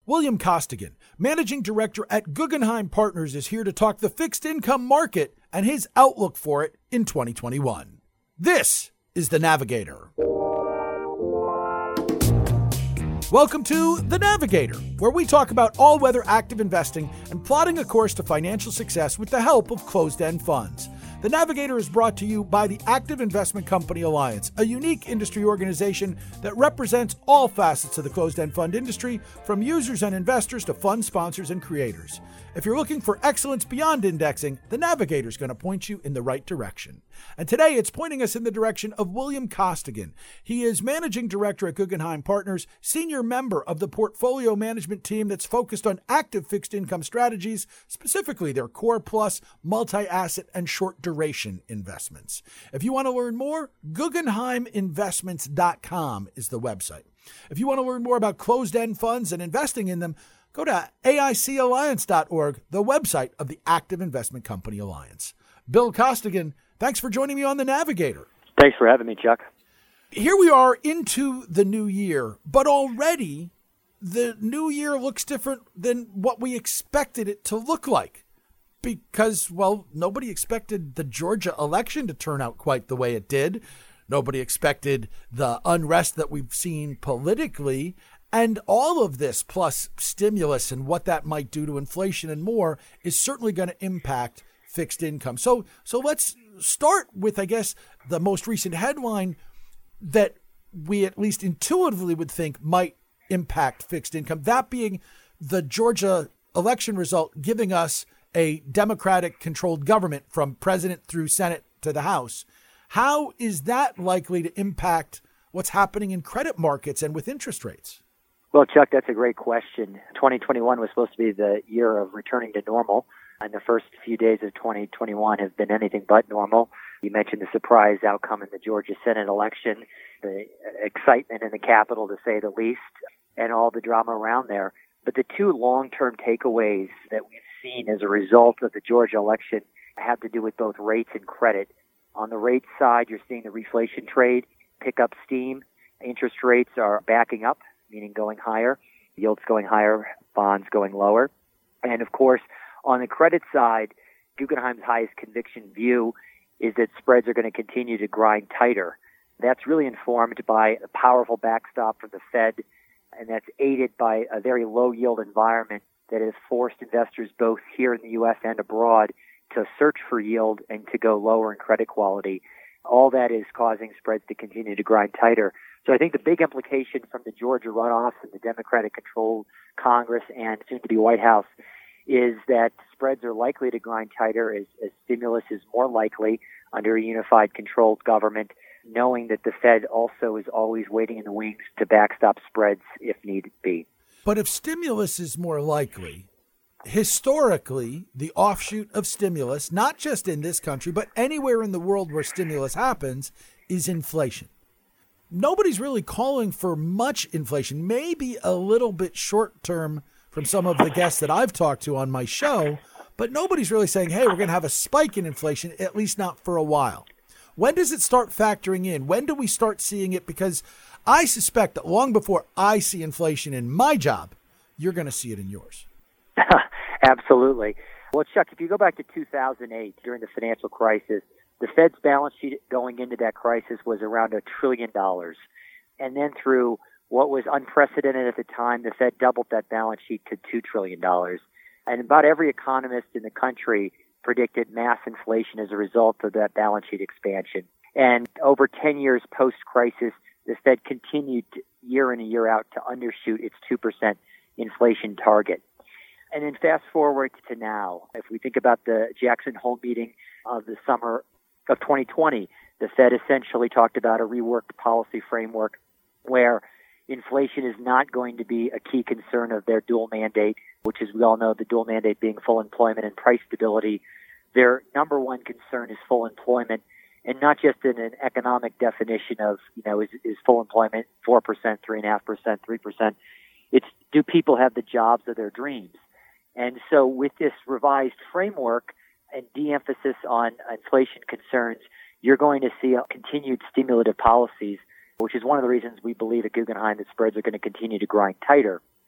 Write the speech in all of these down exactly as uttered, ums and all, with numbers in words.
William Costigan, Managing Director at Guggenheim Partners, is here to talk the fixed income market and his outlook for it in twenty twenty-one. This is The Navigator. Welcome to The Navigator, where we talk about all-weather active investing and plotting a course to financial success with the help of closed-end funds. The Navigator is brought to you by the Active Investment Company Alliance, a unique industry organization that represents all facets of the closed-end fund industry, from users and investors to fund sponsors and creators. If you're looking for excellence beyond indexing, the Navigator is going to point you in the right direction. And today it's pointing us in the direction of William Costigan. He is Managing Director at Guggenheim Partners, senior member of the portfolio management team that's focused on active fixed income strategies, specifically their core plus, multi-asset, and short duration investments. If you want to learn more, Guggenheim Investments dot com is the website. If you want to learn more about closed-end funds and investing in them, go to A I C alliance dot org, the website of the Active Investment Company Alliance. Bill Costigan, thanks for joining me on The Navigator. Thanks for having me, Chuck. Here we are into the new year, but already the new year looks different than what we expected it to look like. Because, well, nobody expected the Georgia election to turn out quite the way it did. Nobody expected the unrest that we've seen politically. And all of this, plus stimulus and what that might do to inflation and more, is certainly going to impact fixed income. So, so let's start with, I guess, the most recent headline that we at least intuitively would think might impact fixed income, that being the Georgia election result giving us a Democratic-controlled government from president through Senate to the House. How is that likely to impact what's happening in credit markets and with interest rates? Well, Chuck, that's a great question. twenty twenty-one was supposed to be the year of returning to normal, and the first few days of twenty twenty-one have been anything but normal. You mentioned the surprise outcome in the Georgia Senate election, the excitement in the Capitol, to say the least, and all the drama around there. But the two long-term takeaways that we've seen as a result of the Georgia election have to do with both rates and credit. On the rate side, you're seeing the reflation trade pick up steam. Interest rates are backing up, meaning going higher, yields going higher, bonds going lower. And of course, on the credit side, Guggenheim's highest conviction view is that spreads are going to continue to grind tighter. That's really informed by a powerful backstop from the Fed, and that's aided by a very low yield environment that has forced investors both here in the U S and abroad to search for yield and to go lower in credit quality. All that is causing spreads to continue to grind tighter. So I think the big implication from the Georgia runoffs and the Democratic-controlled Congress and soon-to-be White House is that spreads are likely to grind tighter as, as stimulus is more likely under a unified controlled government, knowing that the Fed also is always waiting in the wings to backstop spreads if need be. But if stimulus is more likely, historically, the offshoot of stimulus, not just in this country, but anywhere in the world where stimulus happens, is inflation. Nobody's really calling for much inflation, maybe a little bit short term from some of the guests that I've talked to on my show, but nobody's really saying, hey, we're going to have a spike in inflation, at least not for a while. When does it start factoring in? When do we start seeing it? Because I suspect that long before I see inflation in my job, you're going to see it in yours. Absolutely. Well, Chuck, if you go back to two thousand eight, during the financial crisis, the Fed's balance sheet going into that crisis was around a trillion dollars. And then through what was unprecedented at the time, the Fed doubled that balance sheet to two trillion dollars. And about every economist in the country predicted mass inflation as a result of that balance sheet expansion. And over ten years post-crisis, the Fed continued year in and year out to undershoot its two percent inflation target. And then fast forward to now, if we think about the Jackson Hole meeting of the summer of twenty twenty, the Fed essentially talked about a reworked policy framework where inflation is not going to be a key concern of their dual mandate, which is, we all know, the dual mandate being full employment and price stability. Their number one concern is full employment, and not just in an economic definition of, you know, is, is full employment four percent, three point five percent, three percent. It's, do people have the jobs of their dreams? And so with this revised framework and de-emphasis on inflation concerns, you're going to see continued stimulative policies, which is one of the reasons we believe at Guggenheim that spreads are going to continue to grind tighter.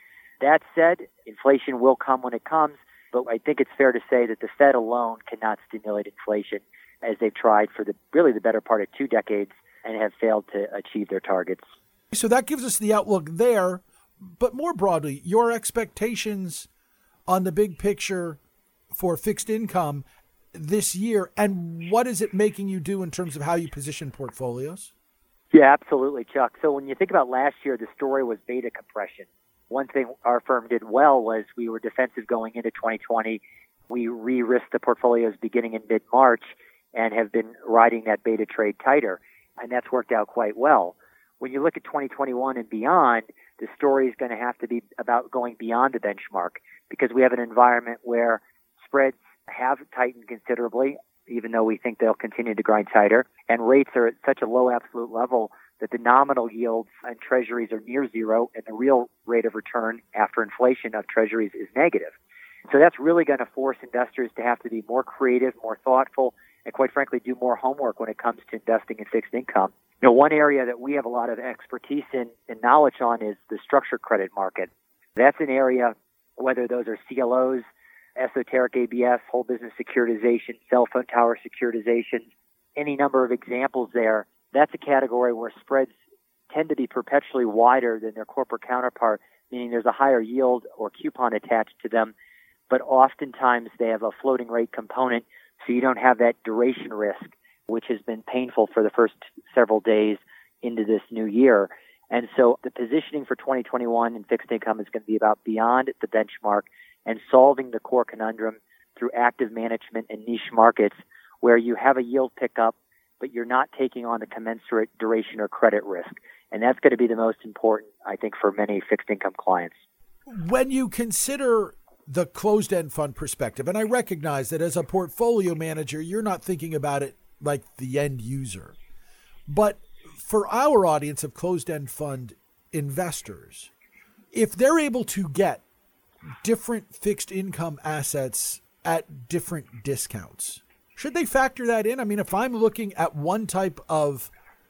That said, inflation will come when it comes, but I think it's fair to say that the Fed alone cannot stimulate inflation, as they've tried for the really the better part of two decades and have failed to achieve their targets. So that gives us the outlook there, but more broadly, your expectations on the big picture for fixed income this year, and what is it making you do in terms of how you position portfolios? Yeah, absolutely, Chuck. So when you think about last year, the story was beta compression. One thing our firm did well was we were defensive going into twenty twenty. We re-risked the portfolios beginning in mid-March and have been riding that beta trade tighter, and that's worked out quite well. When you look at twenty twenty-one and beyond, the story is going to have to be about going beyond the benchmark, because we have an environment where spreads have tightened considerably, even though we think they'll continue to grind tighter, and rates are at such a low absolute level that the nominal yields on treasuries are near zero, and the real rate of return after inflation of treasuries is negative. So that's really going to force investors to have to be more creative, more thoughtful, and quite frankly, do more homework when it comes to investing in fixed income. You know, one area that we have a lot of expertise in and knowledge on is the structured credit market. That's an area, whether those are C L Os, esoteric A B S, whole business securitization, cell phone tower securitization, any number of examples there. That's a category where spreads tend to be perpetually wider than their corporate counterpart, meaning there's a higher yield or coupon attached to them, but oftentimes they have a floating rate component, so you don't have that duration risk, which has been painful for the first several days into this new year. And so the positioning for twenty twenty-one in fixed income is going to be about beyond the benchmark and solving the core conundrum through active management in niche markets where you have a yield pickup, but you're not taking on the commensurate duration or credit risk. And that's going to be the most important, I think, for many fixed income clients. When you consider the closed-end fund perspective, and I recognize that as a portfolio manager, you're not thinking about it like the end user. But for our audience of closed-end fund investors, if they're able to get different fixed income assets at different discounts, should they factor that in? I mean, if I'm looking at one type of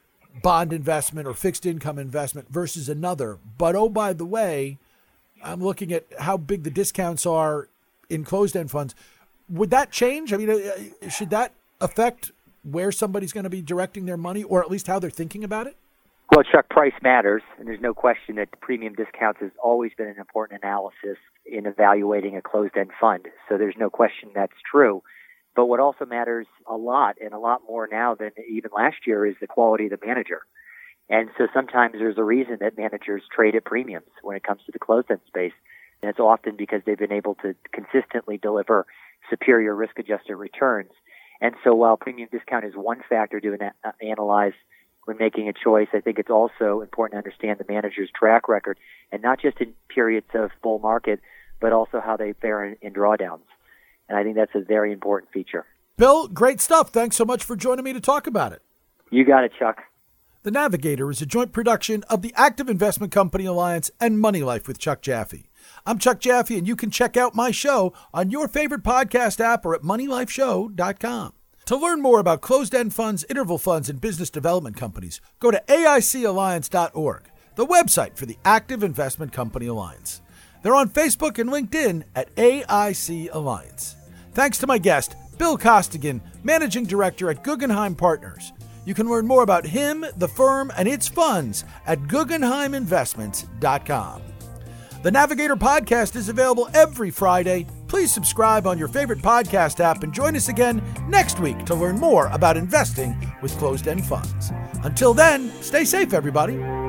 bond investment or fixed income investment versus another, but oh, by the way, I'm looking at how big the discounts are in closed-end funds, would that change? I mean, should that affect where somebody's going to be directing their money, or at least how they're thinking about it? Well, Chuck, price matters, and there's no question that premium discounts has always been an important analysis in evaluating a closed-end fund. So there's no question that's true. But what also matters a lot, and a lot more now than even last year, is the quality of the manager. And so sometimes there's a reason that managers trade at premiums when it comes to the closed-end space. And it's often because they've been able to consistently deliver superior risk-adjusted returns. And so while premium discount is one factor to ana- analyze when making a choice, I think it's also important to understand the manager's track record, and not just in periods of bull market, but also how they fare in, in drawdowns. And I think that's a very important feature. Bill, great stuff. Thanks so much for joining me to talk about it. You got it, Chuck. The Navigator is a joint production of the Active Investment Company Alliance and Money Life with Chuck Jaffe. I'm Chuck Jaffe, and you can check out my show on your favorite podcast app or at money life show dot com. To learn more about closed-end funds, interval funds, and business development companies, go to A I C alliance dot org, the website for the Active Investment Company Alliance. They're on Facebook and LinkedIn at A I C Alliance. Thanks to my guest, Bill Costigan, Managing Director at Guggenheim Partners. You can learn more about him, the firm, and its funds at guggenheim investments dot com. The Navigator podcast is available every Friday. Please subscribe on your favorite podcast app and join us again next week to learn more about investing with closed-end funds. Until then, stay safe, everybody.